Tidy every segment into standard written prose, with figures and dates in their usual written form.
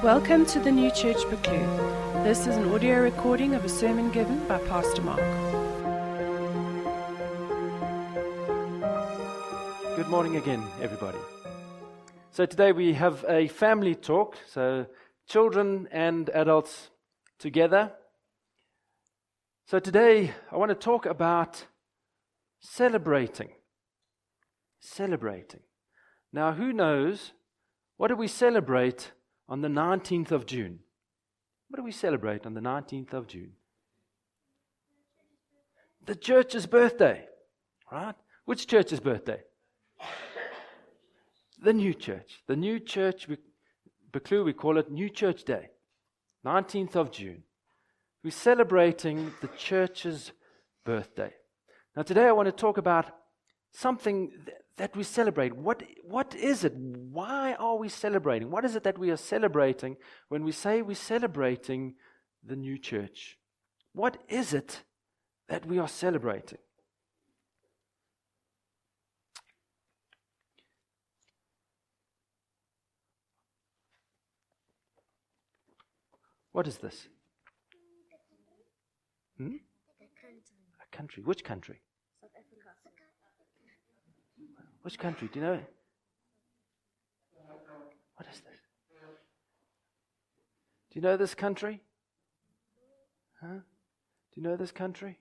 Welcome to the New Church Buccleuch. This is an audio recording of a sermon given by Pastor Mark. Good morning again, everybody. So today we have a family talk, so children and adults together. So today I want to talk about celebrating. Celebrating. Now, who knows, what do we celebrate on the 19th of June? What do we celebrate on the 19th of June? The church's birthday, right? Which church's birthday? The new church. The new church, Buccleuch, we call it New Church Day, 19th of June. We're celebrating the church's birthday. Now today I want to talk about something that we celebrate. What is it? Why are we celebrating? What is it that we are celebrating when we say we're celebrating the new church? What is it that we are celebrating? What is this? A country. Which country? Which country? Do you know? What is this? Do you know this country? Huh? Do you know this country?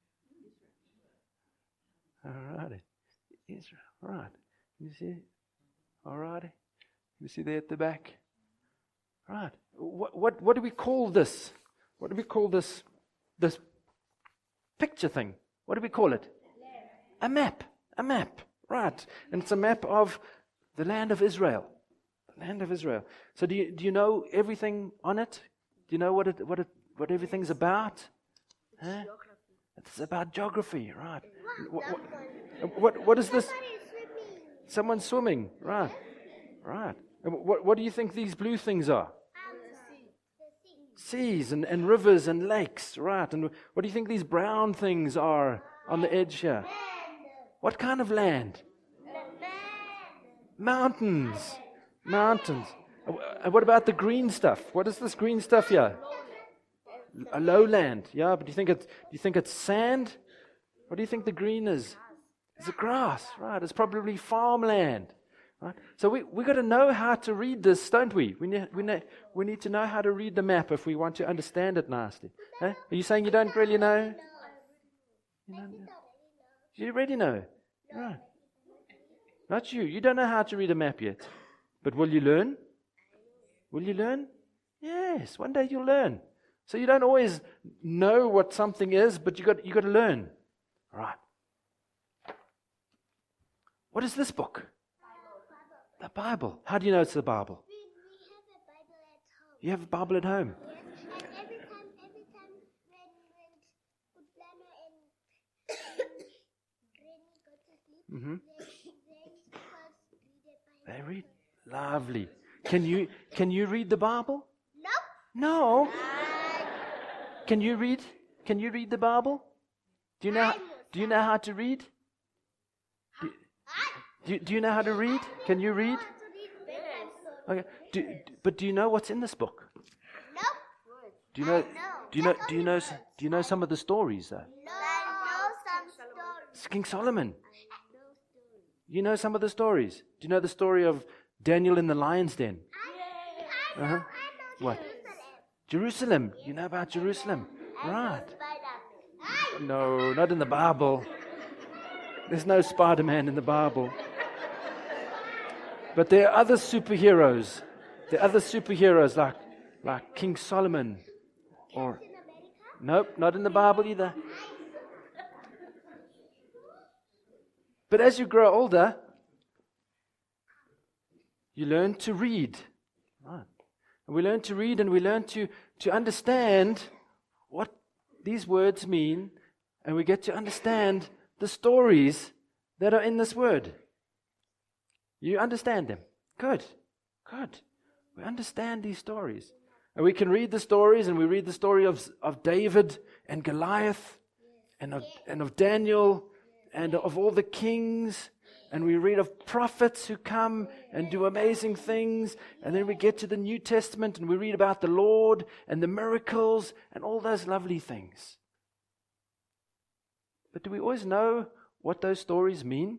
All right. Israel. Right. You see it? All righty. You see there at the back? Right. What do we call this? What do we call this picture thing? What do we call it? A map. A map. Right. And it's a map of the land of Israel. The land of Israel. So do you know everything on it? Do you know what everything's about? Huh? It's about geography, right? What is this? Someone's swimming. Right. Right. And what do you think these blue things are? Seas and rivers and lakes, right? And what do you think these brown things are on the edge here? What kind of land? Mountains. Mountains. And what about the green stuff? What is this green stuff here? A lowland. Yeah, but do you think it's sand? What do you think the green is? It's a grass, right? It's probably farmland. Right? So we got to know how to read this, don't we? We need to know how to read the map if we want to understand it nicely. Eh? Are you saying you don't really know? You already know. Right. Not you. You don't know how to read a map yet. But will you learn? Will you learn? Yes. One day you'll learn. So you don't always know what something is, but you got to learn. All right. What is this book? The Bible. How do you know it's the Bible? We have a Bible at home. You have a Bible at home? Yes. And every time when Utlana and Granny go to sleep, they first read the Bible. They read. Lovely. Can you read the Bible? No. No. Can you read the Bible? Do you know how to read? Do you know how to read? Can you read? Okay. Do you know what's in this book? No. Do you know some of the stories though? No. I know some stories. King Solomon. You know some of the stories. Do you know the story of Daniel in the lion's den? I know What? Jerusalem. You know about Jerusalem, right? No, not in the Bible. There's no Spider-Man in the Bible. But there are other superheroes. There are other superheroes like King Solomon. Or nope, not in the Bible either. But as you grow older, you learn to read. Right. And we learn to read and we learn to understand what these words mean, and we get to understand the stories that are in this word. You understand them. Good. We understand these stories. And we can read the stories, and we read the story of David and Goliath and of Daniel and of all the kings and we read of prophets who come and do amazing things, and then we get to the New Testament and we read about the Lord and the miracles and all those lovely things. But do we always know what those stories mean?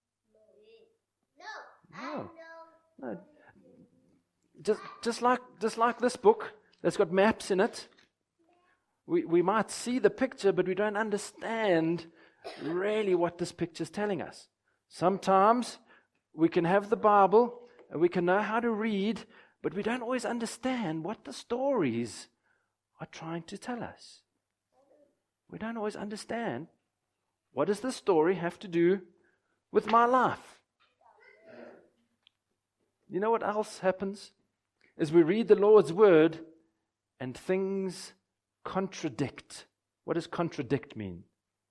No. No. Just like this book that's got maps in it, we might see the picture, but we don't understand really what this picture is telling us. Sometimes we can have the Bible and we can know how to read, but we don't always understand what the stories are trying to tell us. We don't always understand, what does the story have to do with my life? You know what else happens? Is we read the Lord's word and things contradict. What does contradict mean?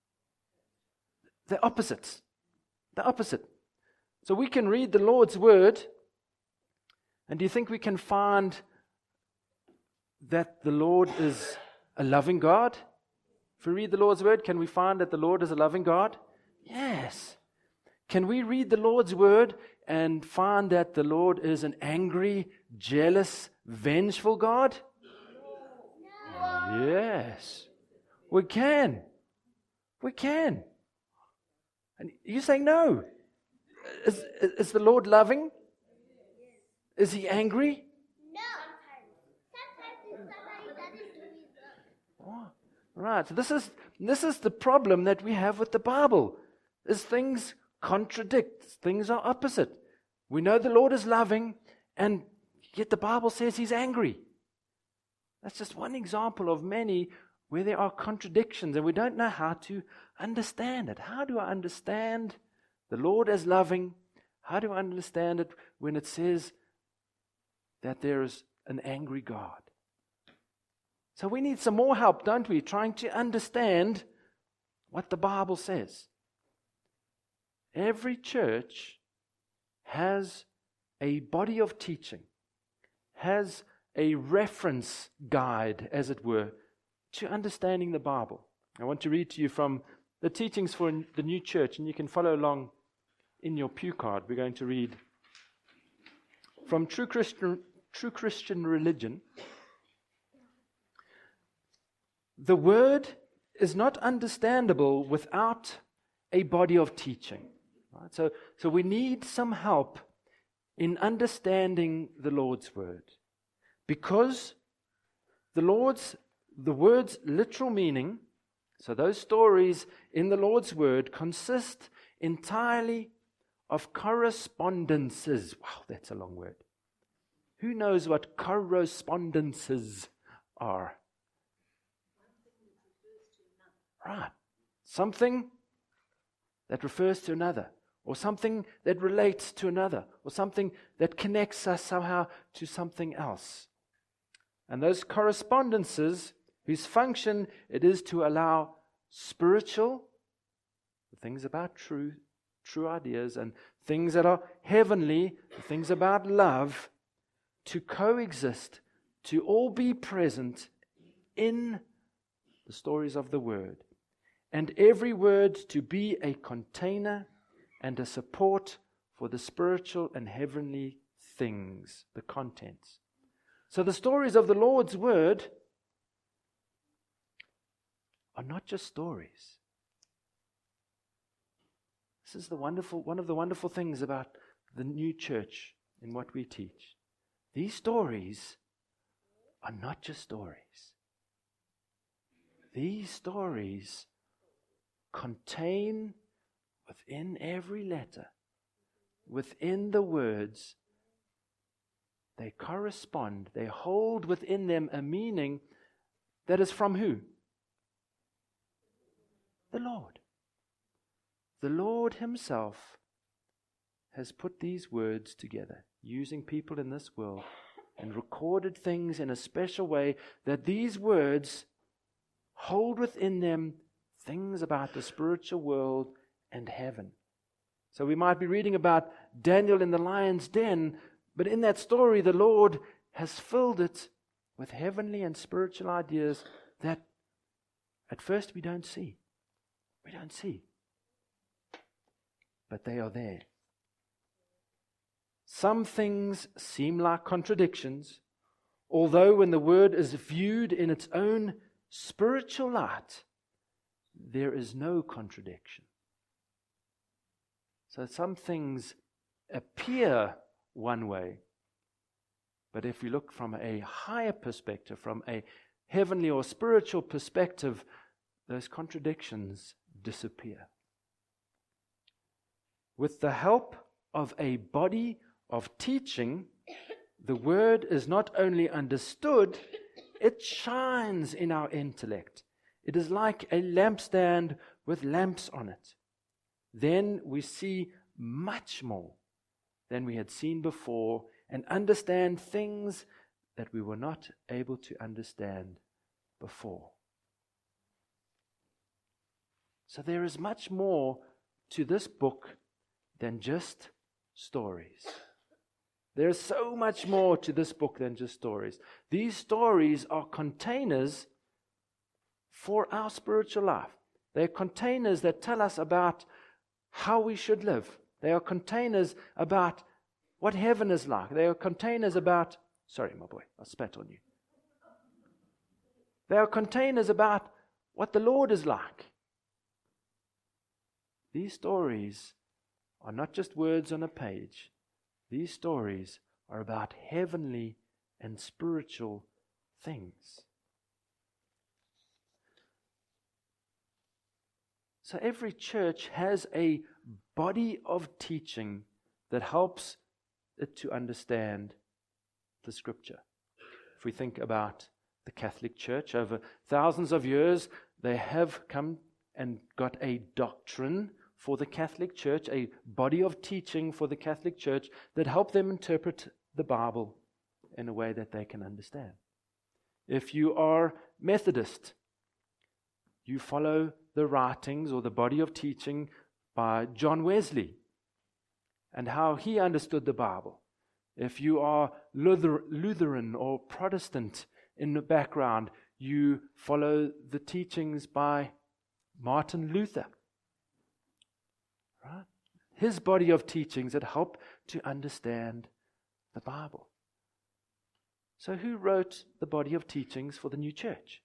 The opposite. The opposite. So we can read the Lord's word, and do you think we can find that the Lord is a loving God? If we read the Lord's word, can we find that the Lord is a loving God? Yes. Can we read the Lord's word and find that the Lord is an angry, jealous, vengeful God? No. Yes. We can. We can. And you're saying no. Is the Lord loving? Is He angry? No. Sometimes somebody doesn't do His work. Oh, right. So this is the problem that we have with the Bible. Is things contradict. Things are opposite. We know the Lord is loving, and yet the Bible says He's angry. That's just one example of many where there are contradictions and we don't know how to understand it. How do I understand the Lord as loving? How do I understand it when it says that there is an angry God? So we need some more help, don't we, trying to understand what the Bible says. Every church has a body of teaching, has a reference guide, as it were, to understanding the Bible. I want to read to you from the teachings for the new church, and you can follow along in your pew card. We're going to read from True Christian Religion. The Word is not understandable without a body of teaching. Right? So we need some help in understanding the Lord's Word. Because the word's literal meaning, so those stories in the Lord's Word consist entirely of correspondences. Wow, that's a long word. Who knows what correspondences are? Right. Something that refers to another, or something that relates to another, or something that connects us somehow to something else. And those correspondences, whose function it is to allow spiritual, the things about true ideas, and things that are heavenly, the things about love, to coexist, to all be present in the stories of the Word. And every word to be a container and a support for the spiritual and heavenly things, the contents. So the stories of the Lord's Word are not just stories. This is one of the wonderful things about the new church in what we teach. These stories are not just stories. These stories contain within every letter, within the words, they correspond, they hold within them a meaning that is from who? The Lord. The Lord Himself has put these words together, using people in this world, and recorded things in a special way that these words hold within them things about the spiritual world and heaven. So we might be reading about Daniel in the lion's den, but in that story the Lord has filled it with heavenly and spiritual ideas that at first we don't see. We don't see. but they are there. Some things seem like contradictions, although when the Word is viewed in its own spiritual light, there is no contradiction. So some things appear one way, but if we look from a higher perspective, from a heavenly or spiritual perspective, those contradictions disappear. With the help of a body of teaching, the Word is not only understood, it shines in our intellect. It is like a lampstand with lamps on it. Then we see much more than we had seen before and understand things that we were not able to understand before. So there is much more to this book than just stories. There is so much more to this book than just stories. These stories are containers for our spiritual life. They are containers that tell us about how we should live. They are containers about what heaven is like. They are containers about... Sorry, my boy, I spat on you. They are containers about what the Lord is like. These stories are not just words on a page. These stories are about heavenly and spiritual things. So every church has a body of teaching that helps it to understand the Scripture. If we think about the Catholic Church, over thousands of years, they have come and got a doctrine for the Catholic Church, a body of teaching for the Catholic Church that help them interpret the Bible in a way that they can understand. If you are Methodist, you follow the writings or the body of teaching by John Wesley and how he understood the Bible. If you are Lutheran or Protestant in the background, you follow the teachings by Martin Luther. Right? His body of teachings that help to understand the Bible. So who wrote the body of teachings for the new church?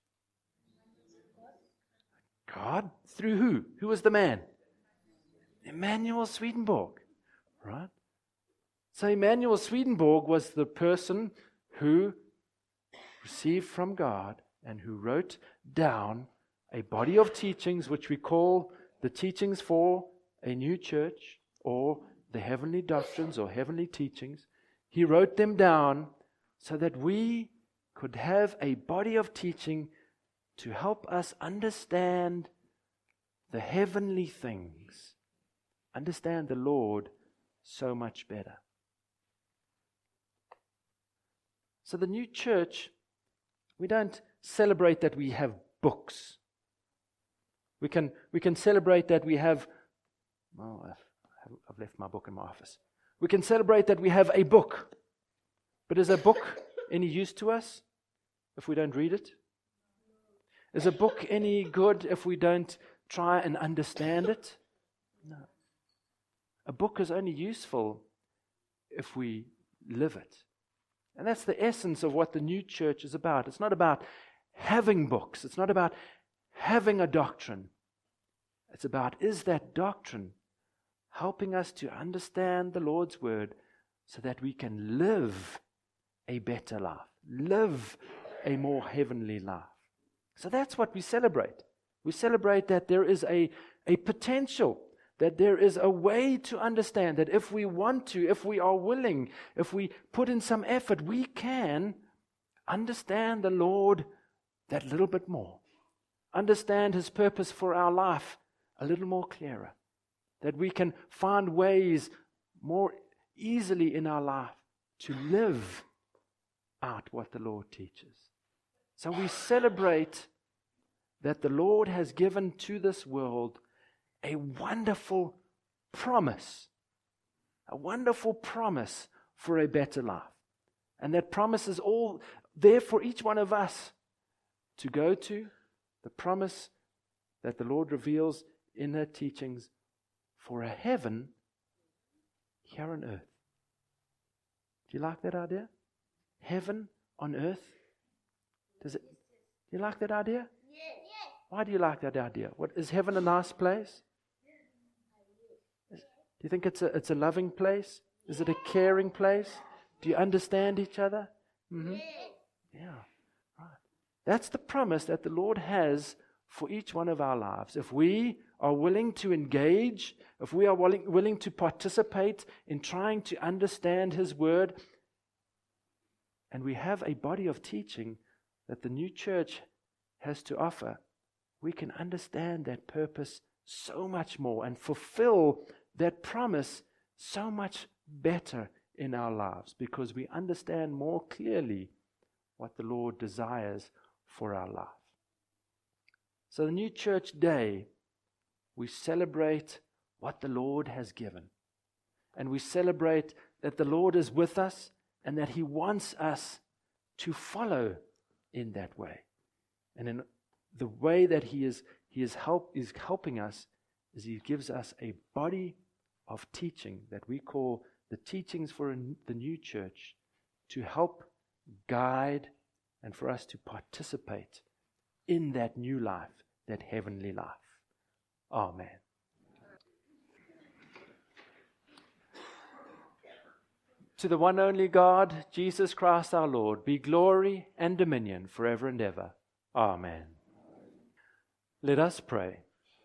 God. Through who? Who was the man? Emanuel Swedenborg. Right? So Emanuel Swedenborg was the person who received from God and who wrote down a body of teachings which we call the teachings for a new church or the heavenly doctrines or heavenly teachings. He wrote them down so that we could have a body of teaching to help us understand the heavenly things, understand the Lord so much better. So the new church, we don't celebrate that we have books. We can celebrate that we have, I've left my book in my office. We can celebrate that we have a book. But is a book any use to us if we don't read it? Is a book any good if we don't try and understand it? No. A book is only useful if we live it. And that's the essence of what the new church is about. It's not about having books. It's not about having a doctrine. It's about, is that doctrine helping us to understand the Lord's Word so that we can live a better life, live a more heavenly life. So that's what we celebrate. We celebrate that there is a potential, that there is a way to understand, that if we want to, if we are willing, if we put in some effort, we can understand the Lord that little bit more. Understand His purpose for our life a little more clearer. That we can find ways more easily in our life to live out what the Lord teaches. So we celebrate that the Lord has given to this world a wonderful promise for a better life. And that promise is all there for each one of us to go to, the promise that the Lord reveals in her teachings for a heaven here on earth. Do you like that idea? Heaven on earth? Do you like that idea? Yes. Why do you like that idea? Is heaven a nice place? Do you think it's a loving place? Is it a caring place? Do you understand each other? Mm-hmm. Yeah, right. That's the promise that the Lord has for each one of our lives. If we are willing to engage, if we are willing to participate in trying to understand His Word, and we have a body of teaching that the new church has to offer, we can understand that purpose so much more and fulfill that promise so much better in our lives, because we understand more clearly what the Lord desires for our life. So the New Church Day, we celebrate what the Lord has given. And we celebrate that the Lord is with us and that He wants us to follow in that way. And in the way that He is helping us is He gives us a body of teaching that we call the teachings for the new church, to help guide and for us to participate in that new life, that heavenly life. Amen. To the one only God, Jesus Christ our Lord, be glory and dominion forever and ever. Amen. Let us pray.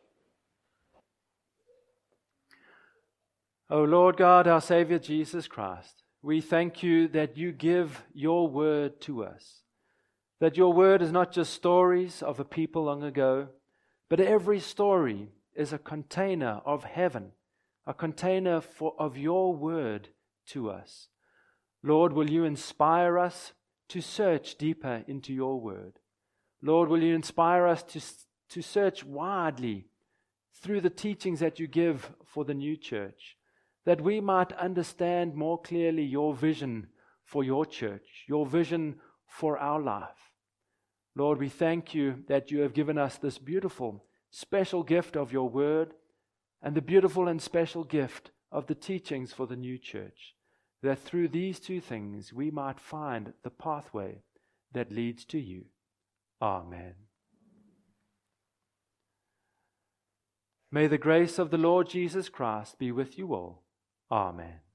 O Lord God, our Savior Jesus Christ, we thank You that You give Your word to us. That Your word is not just stories of a people long ago, but every story is a container of heaven, a container of Your word to us. Lord, will You inspire us to search deeper into Your word? Lord, will You inspire us to search widely through the teachings that You give for the new church, that we might understand more clearly Your vision for Your church, Your vision for our life. Lord, we thank You that You have given us this beautiful, special gift of Your word and the beautiful and special gift of the teachings for the new church, that through these two things we might find the pathway that leads to You. Amen. May the grace of the Lord Jesus Christ be with you all. Amen.